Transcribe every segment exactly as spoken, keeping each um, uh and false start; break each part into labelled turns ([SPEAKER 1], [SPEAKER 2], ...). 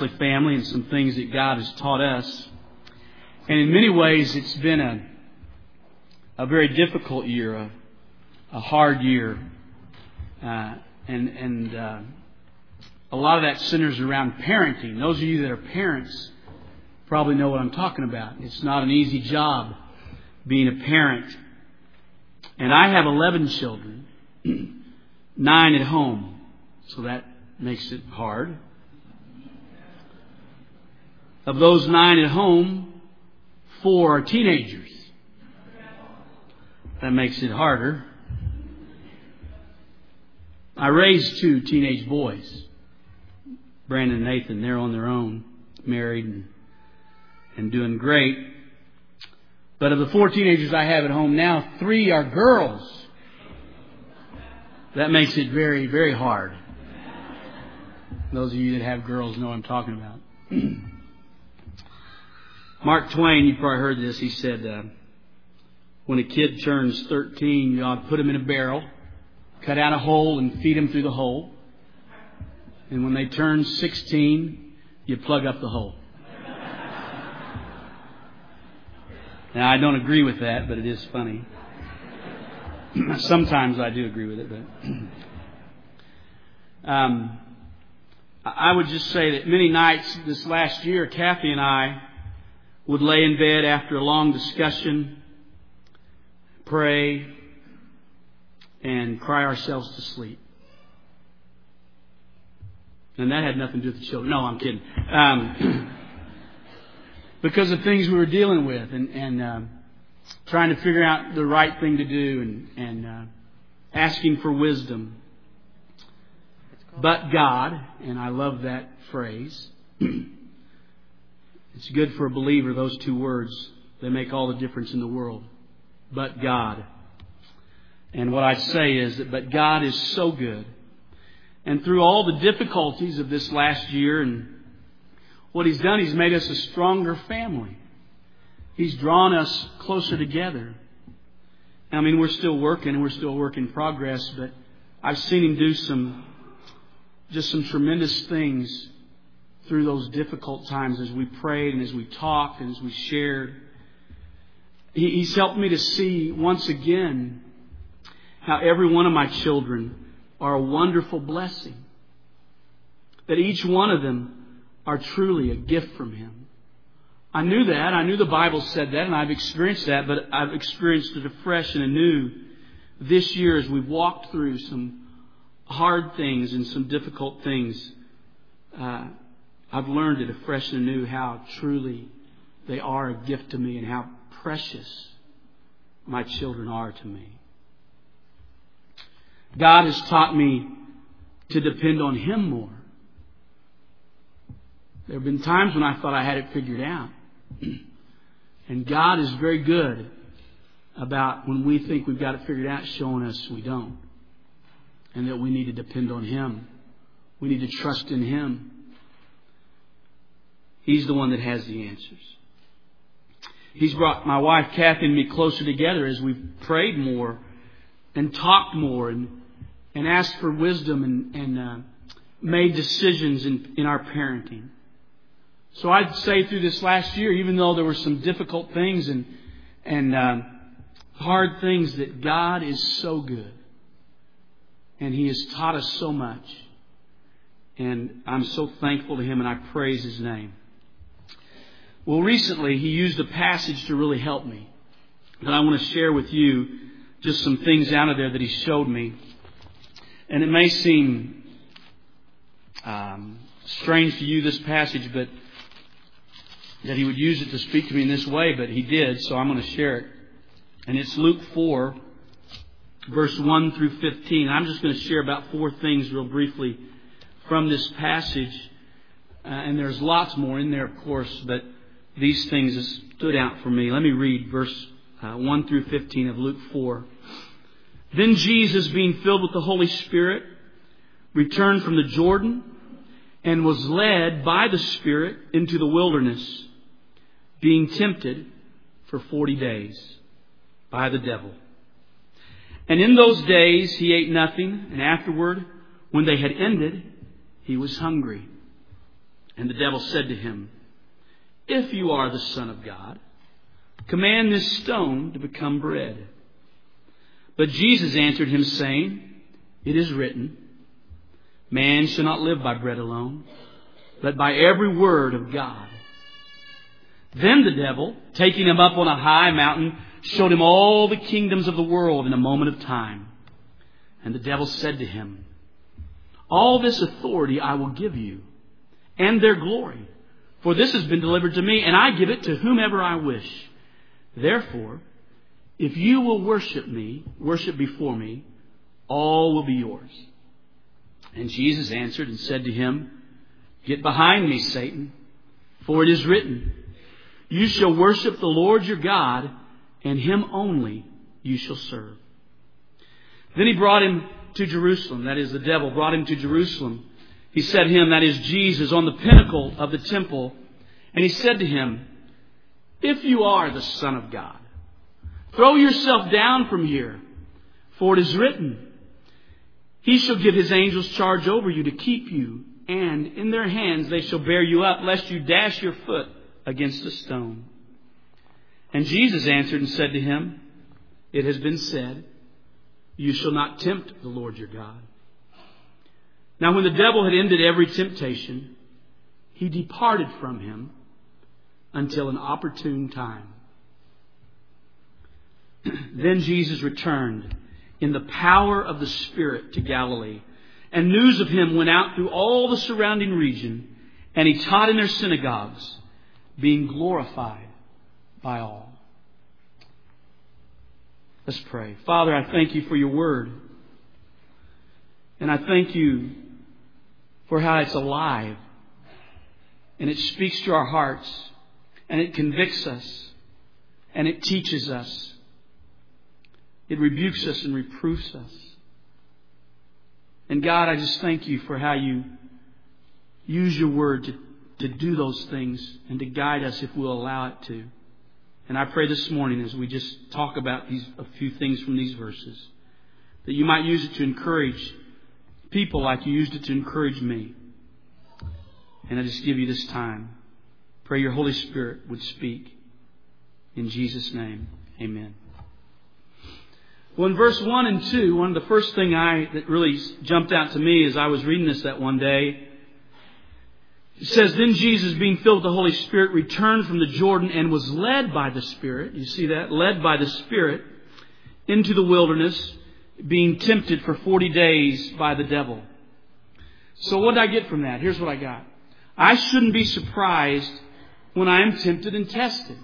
[SPEAKER 1] Wesley family and some things that God has taught us. And in many ways, it's been a a very difficult year, a, a hard year, uh, and and uh, a lot of that centers around parenting. Those of you that are parents probably know what I'm talking about. It's not an easy job being a parent. And I have eleven children, nine at home, so that makes it hard. Of those nine at home, four are teenagers. That makes it harder. I raised two teenage boys, Brandon and Nathan. They're on their own, married and, and doing great. But of the four teenagers I have at home now, three are girls. That makes it very, very hard. Those of you that have girls know what I'm talking about. Mark Twain, you probably heard this. He said, uh, when a kid turns thirteen, you ought to put him in a barrel, cut out a hole and feed him through the hole. And when they turn sixteen, you plug up the hole. Now, I don't agree with that, but it is funny. Sometimes I do agree with it, but um, I would just say that many nights this last year, Kathy and I would lay in bed after a long discussion, pray, and cry ourselves to sleep. And that had nothing to do with the children. No, I'm kidding. Um, because of things we were dealing with and, and um, trying to figure out the right thing to do and, and uh, asking for wisdom. But God, and I love that phrase. It's good for a believer, those two words. They make all the difference in the world. But God. And what I say is that, but God is so good. And through all the difficulties of this last year and what He's done, He's made us a stronger family. He's drawn us closer together. I mean, we're still working and we're still a work in progress, but I've seen Him do some, just some tremendous things through those difficult times as we prayed and as we talked and as we shared. He, he's helped me to see once again how every one of my children are a wonderful blessing. That each one of them are truly a gift from Him. I knew that. I knew the Bible said that, and I've experienced that, but I've experienced it afresh and anew this year as we've walked through some hard things and some difficult things. Uh, I've learned it afresh and anew how truly they are a gift to me and how precious my children are to me. God has taught me to depend on Him more. There have been times when I thought I had it figured out. And God is very good about when we think we've got it figured out, showing us we don't. And that we need to depend on Him. We need to trust in Him. He's the one that has the answers. He's brought my wife Kathy and me closer together as we've prayed more and talked more and, and asked for wisdom and, and uh, made decisions in, in our parenting. So I'd say through this last year, even though there were some difficult things and and uh, hard things, that God is so good. And He has taught us so much. And I'm so thankful to Him, and I praise His name. Well, recently He used a passage to really help me. And I want to share with you just some things out of there that He showed me. And it may seem um, strange to you, this passage, but that He would use it to speak to me in this way, but He did, so I'm going to share it. And it's Luke four, verse one through fifteen. I'm just going to share about four things real briefly from this passage. Uh, and there's lots more in there, of course, but these things have stood out for me. Let me read verse uh, one through fifteen of Luke four. Then Jesus, being filled with the Holy Spirit, returned from the Jordan and was led by the Spirit into the wilderness, being tempted for forty days by the devil. And in those days He ate nothing, and afterward, when they had ended, He was hungry. And the devil said to him, "If you are the Son of God, command this stone to become bread." But Jesus answered him, saying, "It is written, man shall not live by bread alone, but by every word of God." Then the devil, taking him up on a high mountain, showed him all the kingdoms of the world in a moment of time. And the devil said to him, "All this authority I will give you, and their glory, for this has been delivered to me, and I give it to whomever I wish. Therefore, if you will worship me, worship before me, all will be yours." And Jesus answered and said to him, "Get behind me, Satan, for it is written, you shall worship the Lord your God, and him only you shall serve." Then he brought him to Jerusalem. That is, the devil brought him to Jerusalem. He set him, that is Jesus, on the pinnacle of the temple. And he said to him, "If you are the Son of God, throw yourself down from here. For it is written, he shall give his angels charge over you to keep you. And in their hands they shall bear you up, lest you dash your foot against a stone." And Jesus answered and said to him, "It has been said, you shall not tempt the Lord your God." Now when the devil had ended every temptation, he departed from him until an opportune time. Then Jesus returned in the power of the Spirit to Galilee, and news of him went out through all the surrounding region, and he taught in their synagogues, being glorified by all. Let's pray. Father, I thank you for your word. And I thank you for how it's alive. And it speaks to our hearts. And it convicts us. And it teaches us. It rebukes us and reproofs us. And God, I just thank you for how you use your word to, to do those things and to guide us if we'll allow it to. And I pray this morning as we just talk about these a few things from these verses, that you might use it to encourage people like you used it to encourage me. And I just give you this time. Pray your Holy Spirit would speak. In Jesus' name, amen. Well, in verse one and two, one of the first thing I that really jumped out to me as I was reading this that one day, it says, "Then Jesus, being filled with the Holy Spirit, returned from the Jordan and was led by the Spirit." You see that? Led by the Spirit into the wilderness, being tempted for forty days by the devil. So what did I get from that? Here's what I got. I shouldn't be surprised when I am tempted and tested.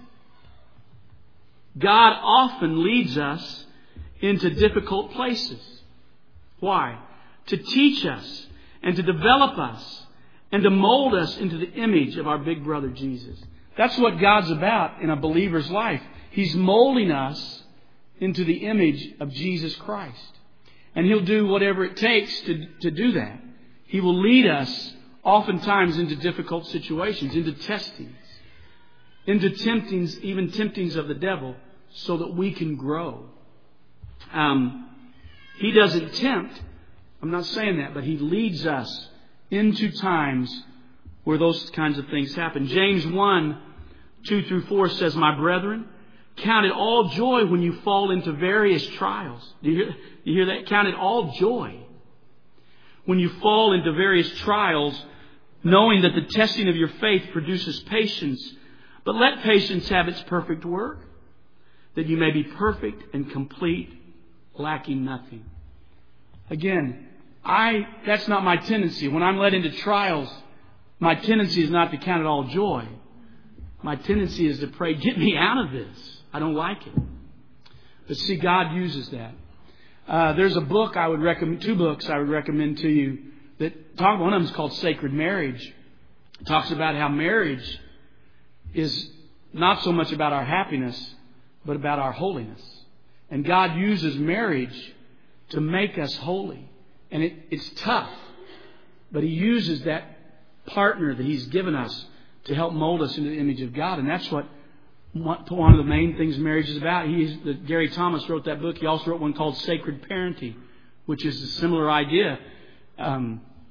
[SPEAKER 1] God often leads us into difficult places. Why? To teach us and to develop us and to mold us into the image of our big brother Jesus. That's what God's about in a believer's life. He's molding us into the image of Jesus Christ. And He'll do whatever it takes to, to do that. He will lead us oftentimes into difficult situations, into testings, into temptings, even temptings of the devil, so that we can grow. Um, he doesn't tempt. I'm not saying that, but He leads us into times where those kinds of things happen. James one, two through four says, "My brethren, count it all joy when you fall into various trials." Do you hear, you hear that? Count it all joy when you fall into various trials, knowing that the testing of your faith produces patience. But let patience have its perfect work, that you may be perfect and complete, lacking nothing. Again, I that's not my tendency. When I'm led into trials, my tendency is not to count it all joy. My tendency is to pray, "Get me out of this. I don't like it." But see, God uses that. Uh, there's a book I would recommend, two books I would recommend to you that talk. One of them is called Sacred Marriage. It talks about how marriage is not so much about our happiness, but about our holiness. And God uses marriage to make us holy. And it, it's tough, but He uses that partner that He's given us to help mold us into the image of God. And that's what one of the main things marriage is about. He is, the, Gary Thomas wrote that book. He also wrote one called Sacred Parenting, which is a similar idea. Um,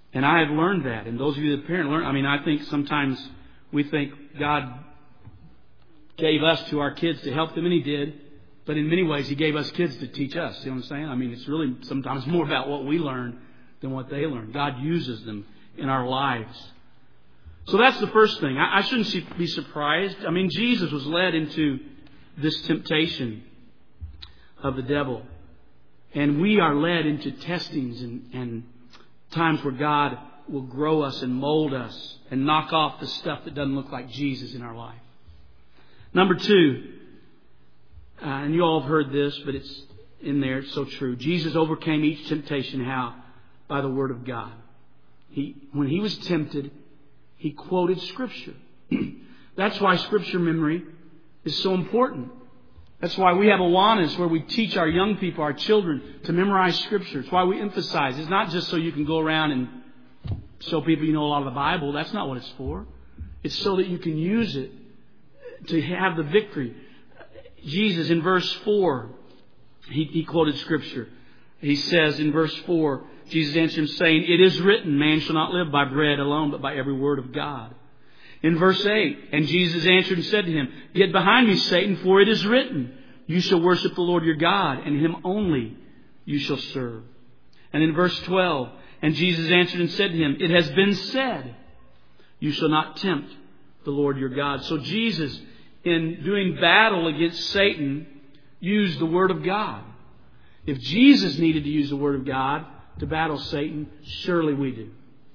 [SPEAKER 1] And I have learned that. And those of you that parent learn, I mean, I think sometimes we think God gave us to our kids to help them, and He did. But in many ways, He gave us kids to teach us. You know what I'm saying? I mean, it's really sometimes more about what we learn than what they learn. God uses them in our lives. So that's the first thing. I, I shouldn't be surprised. I mean, Jesus was led into this temptation of the devil. And we are led into testings and, and times where God will grow us and mold us and knock off the stuff that doesn't look like Jesus in our life. Number two, uh, and you all have heard this, but it's in there, it's so true. Jesus overcame each temptation, how? By the Word of God. He, when He was tempted, He quoted Scripture. That's why Scripture memory is so important. That's why we have Awanas, where we teach our young people, our children, to memorize Scripture. It's why we emphasize. It's not just so you can go around and show people you know a lot of the Bible. That's not what it's for. It's so that you can use it to have the victory. Jesus, in verse four, he, he quoted Scripture. He says in verse four, Jesus answered him, saying, "It is written, man shall not live by bread alone, but by every word of God." In verse eight, and Jesus answered and said to him, "Get behind me, Satan, for it is written, you shall worship the Lord your God, and Him only you shall serve." And in verse twelve, and Jesus answered and said to him, "It has been said, you shall not tempt the Lord your God." So Jesus, in doing battle against Satan, used the Word of God. If Jesus needed to use the Word of God to battle Satan, surely we do.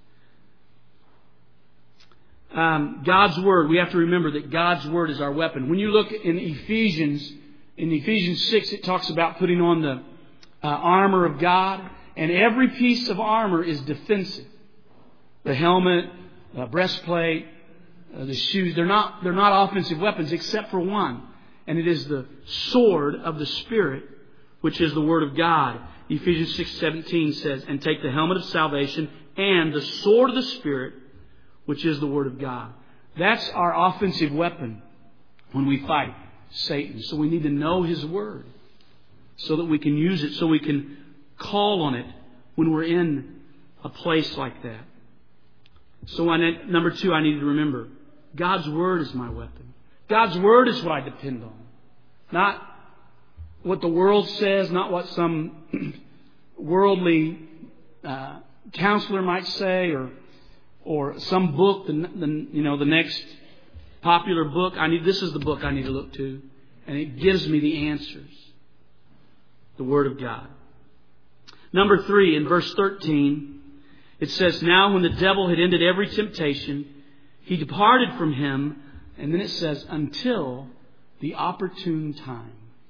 [SPEAKER 1] Um, God's Word, we have to remember that God's Word is our weapon. When you look in Ephesians, in Ephesians six, it talks about putting on the uh, armor of God. And every piece of armor is defensive. The helmet, the breastplate, uh, the shoes, they're not, they're not offensive weapons except for one. And it is the sword of the Spirit, which is the Word of God. Ephesians six seventeen says, "And take the helmet of salvation and the sword of the Spirit, which is the Word of God." That's our offensive weapon when we fight Satan. So we need to know His Word so that we can use it, so we can call on it when we're in a place like that. So I need, number two, I need to remember, God's Word is my weapon. God's Word is what I depend on. Not what the world says, not what some worldly uh, counselor might say, or or some book, the, the you know the next popular book. I need this is the book I need to look to, and it gives me the answers. The Word of God. Number three, in verse thirteen, it says, "Now when the devil had ended every temptation, he departed from him," and then it says, "until the opportune time."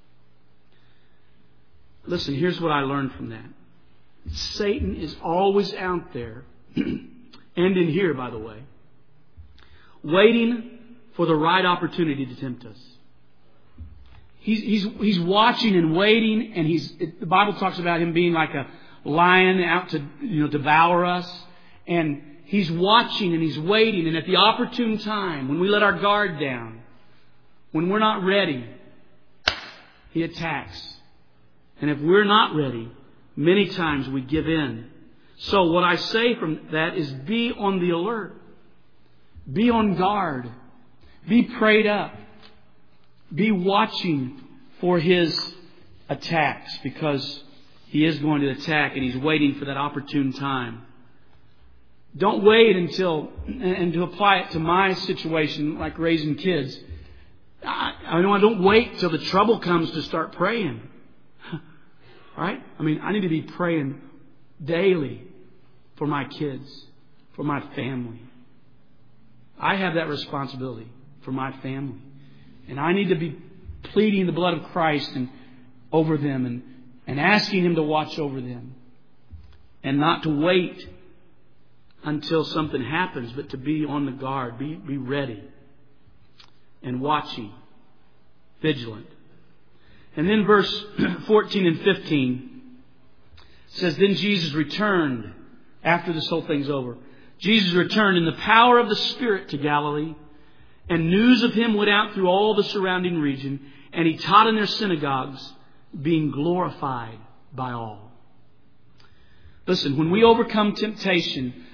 [SPEAKER 1] Listen, here's what I learned from that. Satan is always out there, and in here, by the way, waiting for the right opportunity to tempt us. He's, he's, he's watching and waiting, and he's, it, the Bible talks about him being like a lion out to, you know, devour us. And he's watching and he's waiting, and at the opportune time, when we let our guard down, when we're not ready, he attacks. And if we're not ready, many times we give in. So what I say from that is be on the alert. Be on guard. Be prayed up. Be watching for his attacks, because he is going to attack and he's waiting for that opportune time. Don't wait until, and to apply it to my situation, like raising kids, I, I know I don't wait till the trouble comes to start praying. Right? I mean, I need to be praying daily for my kids, for my family. I have that responsibility for my family. And I need to be pleading the blood of Christ and over them and, and asking Him to watch over them. And not to wait until something happens, but to be on the guard, be, be ready and watching, vigilant. And then verse fourteen and fifteen says, "Then Jesus returned," after this whole thing's over. "Jesus returned in the power of the Spirit to Galilee, and news of Him went out through all the surrounding region, and He taught in their synagogues, being glorified by all." Listen, when we overcome temptation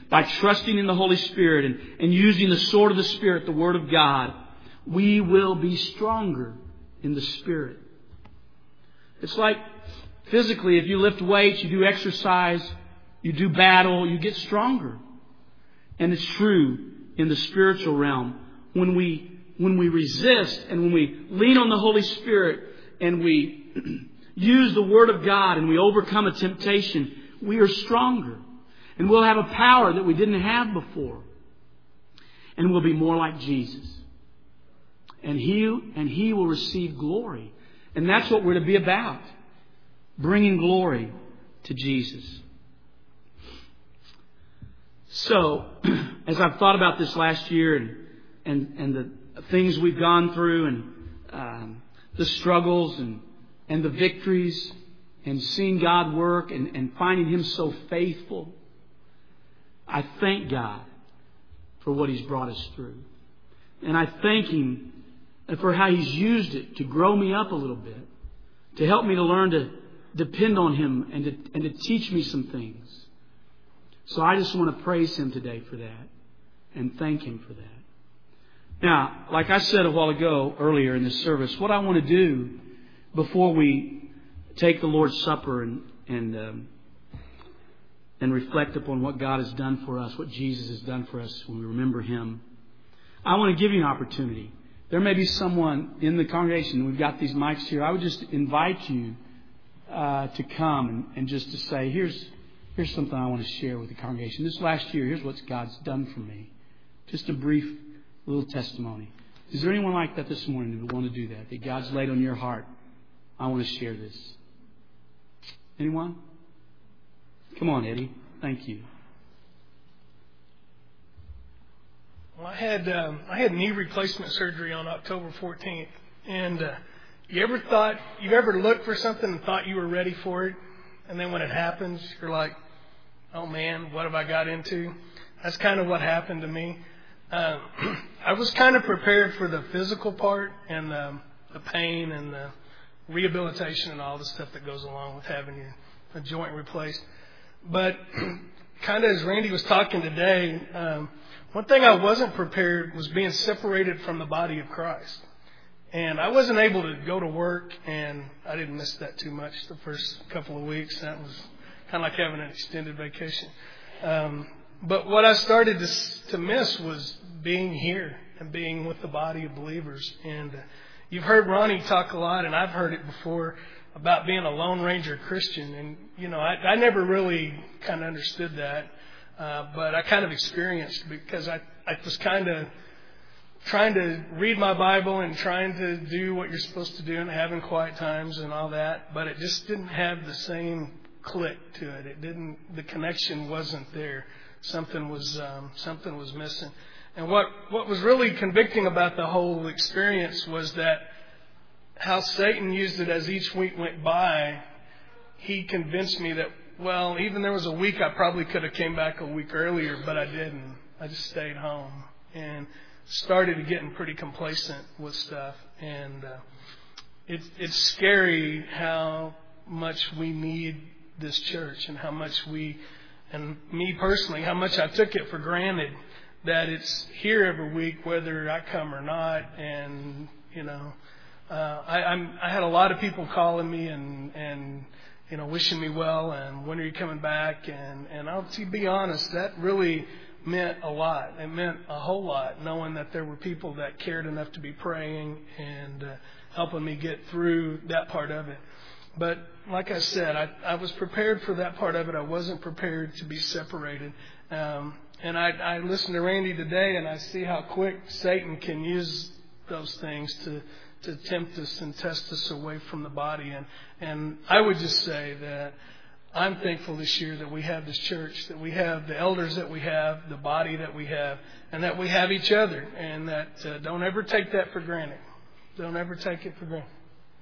[SPEAKER 1] by trusting in the Holy Spirit and, and using the sword of the Spirit, the Word of God, we will be stronger in the Spirit. It's like physically, if you lift weights, you do exercise, you do battle, you get stronger. And it's true in the spiritual realm. When we when we resist and when we lean on the Holy Spirit and we use the Word of God and we overcome a temptation, we are stronger. And we'll have a power that we didn't have before. And we'll be more like Jesus. And He, and He will receive glory. And that's what we're to be about. Bringing glory to Jesus. So, as I've thought about this last year and and, and the things we've gone through and um, the struggles and, and the victories and seeing God work and, and finding Him so faithful, I thank God for what He's brought us through. And I thank Him for how He's used it to grow me up a little bit, to help me to learn to depend on Him and to, and to teach me some things. So I just want to praise Him today for that and thank Him for that. Now, like I said a while ago earlier in this service, what I want to do before we take the Lord's Supper and and um, and reflect upon what God has done for us, what Jesus has done for us when we remember Him, I want to give you an opportunity. There may be someone in the congregation. We've got these mics here. I would just invite you uh, to come and, and just to say, here's here's something I want to share with the congregation. This last year, here's what God's done for me. Just a brief little testimony. Is there anyone like that this morning who would want to do that? That God's laid on your heart? I want to share this. Anyone? Come on, Eddie. Thank you.
[SPEAKER 2] Well, I had um, I had knee replacement surgery on October fourteenth, and uh, you ever thought you ever looked for something and thought you were ready for it, and then when it happens, you're like, "Oh man, what have I got into?" That's kind of what happened to me. Uh, I was kind of prepared for the physical part and um, the pain and the rehabilitation and all the stuff that goes along with having your a joint replaced. But kind of as Randy was talking today, um, one thing I wasn't prepared was being separated from the body of Christ. And I wasn't able to go to work, and I didn't miss that too much the first couple of weeks. That was kind of like having an extended vacation. Um, but what I started to, to miss was being here and being with the body of believers. And uh, you've heard Ronnie talk a lot, and I've heard it before, about being a Lone Ranger Christian. And, you know, I, I never really kind of understood that. Uh, but I kind of experienced because I, I was kind of trying to read my Bible and trying to do what you're supposed to do and having quiet times and all that. But it just didn't have the same click to it. It didn't, the connection wasn't there. Something was, um, something was missing. And what, what was really convicting about the whole experience was that how Satan used it as each week went by. He convinced me that, well, even there was a week I probably could have came back a week earlier, but I didn't. I just stayed home and started getting pretty complacent with stuff. And uh, it's it's scary how much we need this church and how much we, and me personally, how much I took it for granted that it's here every week, whether I come or not. And, you know, uh, I, I'm, I had a lot of people calling me and, and, you know, wishing me well and when are you coming back? And, and I'll to be honest, that really meant a lot. It meant a whole lot, knowing that there were people that cared enough to be praying and uh, helping me get through that part of it. But like I said, I, I was prepared for that part of it. I wasn't prepared to be separated. Um, and I, I listened to Randy today, and I see how quick Satan can use those things to to tempt us and test us away from the body. And, and I would just say that I'm thankful this year that we have this church, that we have the elders that we have, the body that we have, and that we have each other. And that uh, don't ever take that for granted. Don't ever take it for granted.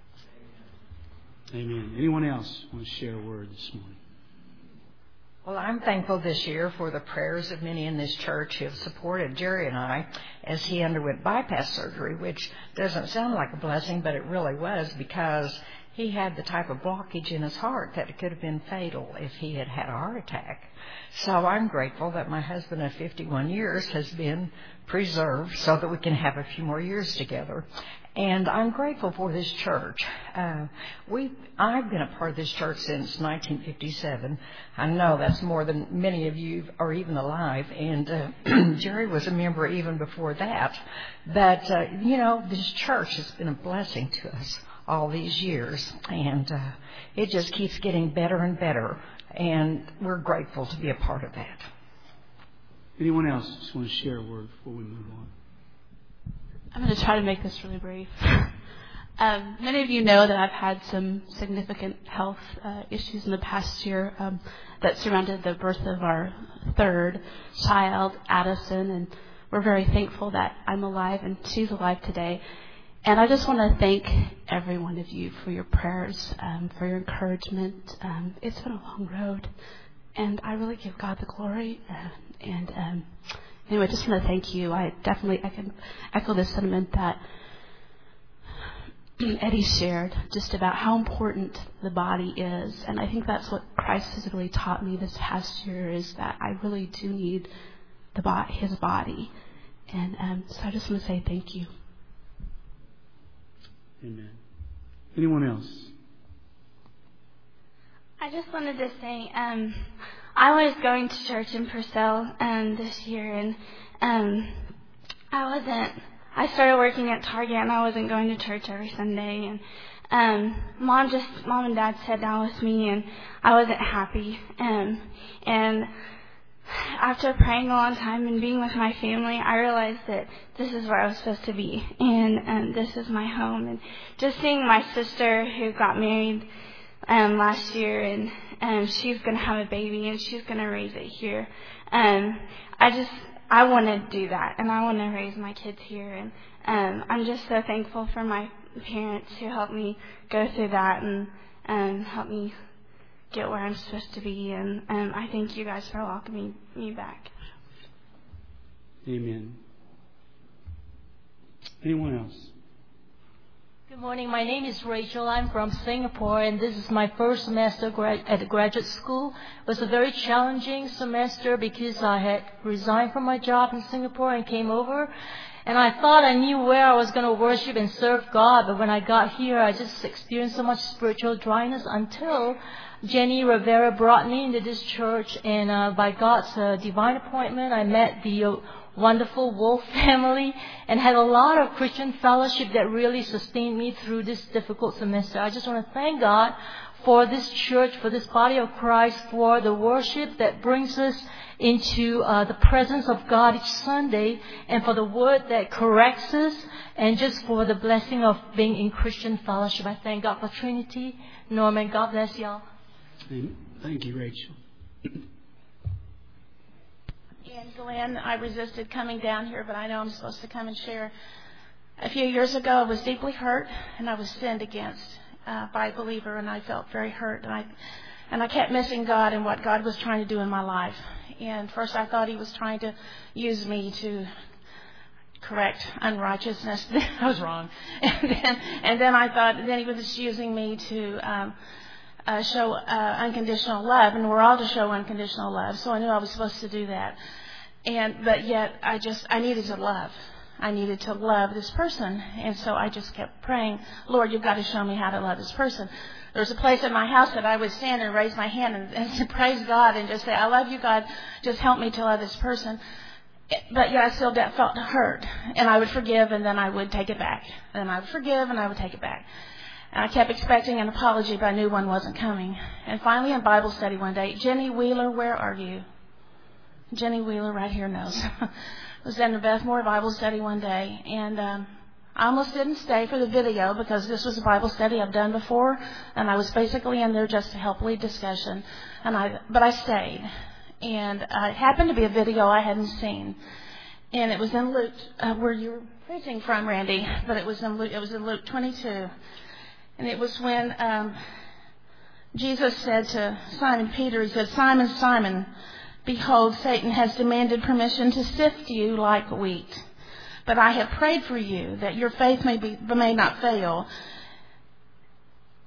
[SPEAKER 1] Amen. Anyone else want to share a word this morning?
[SPEAKER 3] Well, I'm thankful this year for the prayers of many in this church who have supported Jerry and I as he underwent bypass surgery, which doesn't sound like a blessing, but it really was, because he had the type of blockage in his heart that it could have been fatal if he had had a heart attack. So I'm grateful that my husband of fifty-one years has been preserved so that we can have a few more years together. And I'm grateful for this church. Uh, we, I've been a part of this church since nineteen fifty-seven. I know that's more than many of you are even alive. And uh, Jerry was a member even before that. But, uh, you know, this church has been a blessing to us all these years. And uh, it just keeps getting better and better. And we're grateful to be a part of that.
[SPEAKER 1] Anyone else just want to share a word before we move on?
[SPEAKER 4] I'm going to try to make this really brief. Um, many of you know that I've had some significant health uh, issues in the past year um, that surrounded the birth of our third child, Addison, and we're very thankful that I'm alive and she's alive today. And I just want to thank every one of you for your prayers, um, for your encouragement. Um, it's been a long road, and I really give God the glory. Uh, and um, anyway, I just want to thank you. I definitely I can echo the sentiment that Eddie shared just about how important the body is. And I think that's what Christ has really taught me this past year, is that I really do need the bo- his body. And um, so I just want to say thank you.
[SPEAKER 1] Amen. Anyone else?
[SPEAKER 5] I just wanted to say, um, I was going to church in Purcell um, this year, and um, I wasn't. I started working at Target, and I wasn't going to church every Sunday. And um, mom just, mom and dad sat down with me, and I wasn't happy. Um, and after praying a long time and being with my family, I realized that this is where I was supposed to be, and um, this is my home. And just seeing my sister who got married um, last year, and um, she's going to have a baby, and she's going to raise it here. Um, I just, I want to do that, and I want to raise my kids here. And um, I'm just so thankful for my parents who helped me go through that and um, helped me get where I'm supposed to be, and um, I thank you guys for welcoming me back.
[SPEAKER 1] Amen. Anyone else?
[SPEAKER 6] Good morning. My name is Rachel. I'm from Singapore, and this is my first semester gra- at the graduate school. It was a very challenging semester because I had resigned from my job in Singapore and came over. And I thought I knew where I was going to worship and serve God, but when I got here, I just experienced so much spiritual dryness until Jenny Rivera brought me into this church, and uh, by God's uh, divine appointment, I met the uh, wonderful Wolf family and had a lot of Christian fellowship that really sustained me through this difficult semester. I just want to thank God for this church, for this body of Christ, for the worship that brings us into uh, the presence of God each Sunday, and for the word that corrects us, and just for the blessing of being in Christian fellowship. I thank God for Trinity. Norman, God bless y'all.
[SPEAKER 1] Thank you, Rachel.
[SPEAKER 7] And Glenn, I resisted coming down here, but I know I'm supposed to come and share. A few years ago, I was deeply hurt, and I was sinned against uh, by a believer, and I felt very hurt, and I and I kept missing God and what God was trying to do in my life. And first, I thought He was trying to use me to correct unrighteousness. I was wrong, and then and then I thought then He was just using me to Um, Uh, show uh, unconditional love, and we're all to show unconditional love. So I knew I was supposed to do that, and but yet I just I needed to love. I needed to love this person, and so I just kept praying, Lord, you've got to show me how to love this person. There was a place in my house that I would stand and raise my hand and, and praise God and just say, I love you, God. Just help me to love this person. But yet I still felt hurt, and I would forgive, and then I would take it back, and I would forgive, and I would take it back. And I kept expecting an apology, but I knew one wasn't coming. And finally in Bible study one day, Jenny Wheeler, where are you? Jenny Wheeler right here knows. I was in the Bethmore Bible study one day, and um, I almost didn't stay for the video because this was a Bible study I've done before, and I was basically in there just to help lead discussion. And I, but I stayed, and uh, it happened to be a video I hadn't seen, and it was in Luke, uh, where you were preaching from, Randy. But it was in Luke, it was in Luke twenty-two. And it was when um, Jesus said to Simon Peter, He said, Simon, Simon, behold, Satan has demanded permission to sift you like wheat. But I have prayed for you that your faith may be may not fail.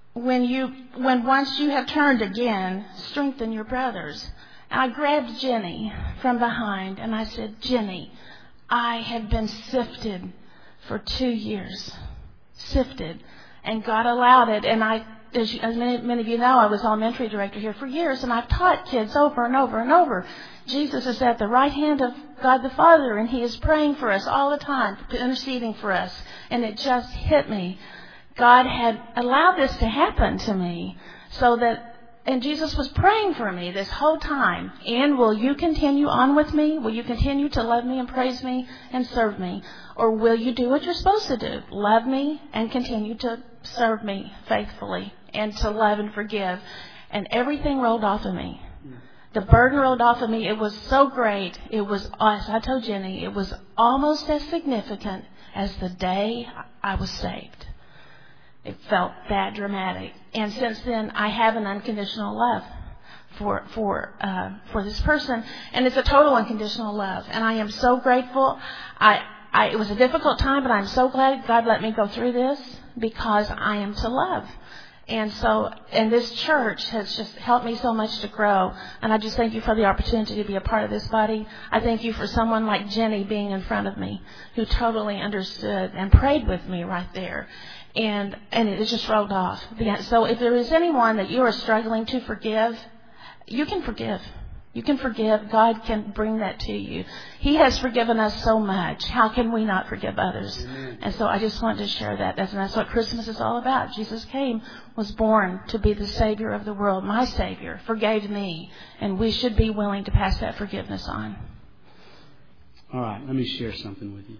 [SPEAKER 7] when you, when once you have turned again, strengthen your brothers. And I grabbed Jenny from behind and I said, Jenny, I have been sifted for two years. Sifted. And God allowed it. And I, as, you, as many, many of you know, I was elementary director here for years, and I've taught kids over and over and over. Jesus is at the right hand of God the Father, and He is praying for us all the time, interceding for us. And it just hit me. God had allowed this to happen to me so that, and Jesus was praying for me this whole time. And will you continue on with me? Will you continue to love me and praise me and serve me? Or will you do what you're supposed to do? Love me and continue to serve me faithfully and to love and forgive. And everything rolled off of me. The burden rolled off of me. It was so great. It was, as I told Jenny, it was almost as significant as the day I was saved. It felt that dramatic. And since then, I have an unconditional love for for uh, for this person. And it's a total unconditional love. And I am so grateful. I, I it was a difficult time, but I'm so glad God let me go through this because I am to love. And so, and this church has just helped me so much to grow. And I just thank you for the opportunity to be a part of this body. I thank you for someone like Jenny being in front of me who totally understood and prayed with me right there. And and it just rolled off. So if there is anyone that you are struggling to forgive, you can forgive. You can forgive. God can bring that to you. He has forgiven us so much. How can we not forgive others? Amen. And so I just wanted to share that. That's, and that's what Christmas is all about. Jesus came, was born to be the Savior of the world. My Savior forgave me. And we should be willing to pass that forgiveness on.
[SPEAKER 1] All right, let me share something with you.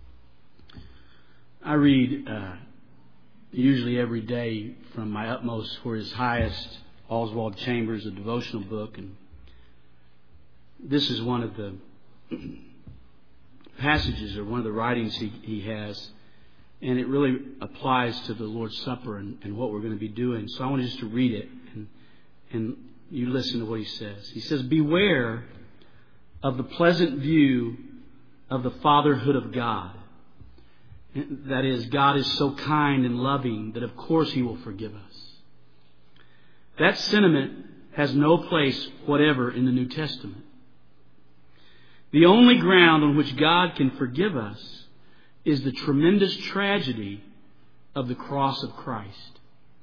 [SPEAKER 1] I read uh, usually every day from My Utmost for His Highest, Oswald Chambers, a devotional book, and this is one of the passages or one of the writings he, he has, and it really applies to the Lord's Supper and, and what we're going to be doing. So I want just to read it, and, and you listen to what he says. He says, "Beware of the pleasant view of the fatherhood of God. That is, God is so kind and loving that of course He will forgive us. That sentiment has no place whatever in the New Testament. The only ground on which God can forgive us is the tremendous tragedy of the cross of Christ.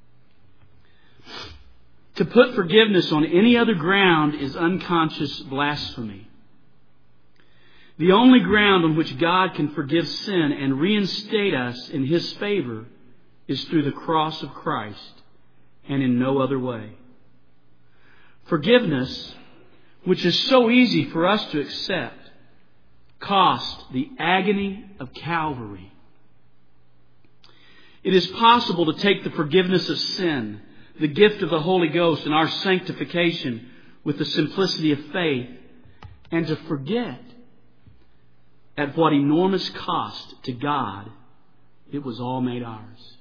[SPEAKER 1] To put forgiveness on any other ground is unconscious blasphemy. The only ground on which God can forgive sin and reinstate us in His favor is through the cross of Christ and in no other way. Forgiveness, which is so easy for us to accept, cost the agony of Calvary. It is possible to take the forgiveness of sin, the gift of the Holy Ghost, and our sanctification with the simplicity of faith, and to forget at what enormous cost to God it was all made ours.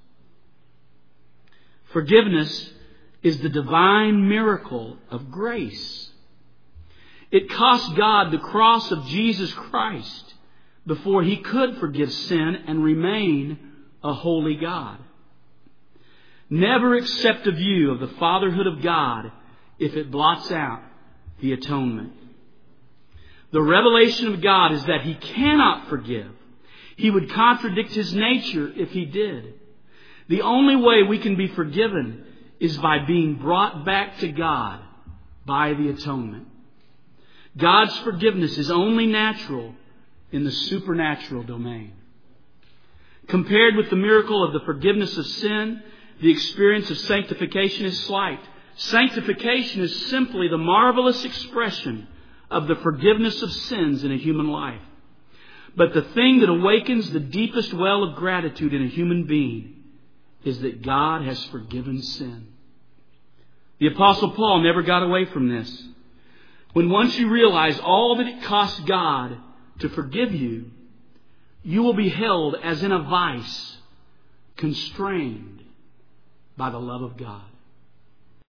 [SPEAKER 1] Forgiveness is the divine miracle of grace. It cost God the cross of Jesus Christ before He could forgive sin and remain a holy God. Never accept a view of the fatherhood of God if it blots out the atonement. The revelation of God is that He cannot forgive. He would contradict His nature if He did. The only way we can be forgiven is by being brought back to God by the atonement. God's forgiveness is only natural in the supernatural domain. Compared with the miracle of the forgiveness of sin, the experience of sanctification is slight. Sanctification is simply the marvelous expression of the forgiveness of sins in a human life. But the thing that awakens the deepest well of gratitude in a human being is that God has forgiven sin. The Apostle Paul never got away from this. When once you realize all that it costs God to forgive you, you will be held as in a vice, constrained by the love of God.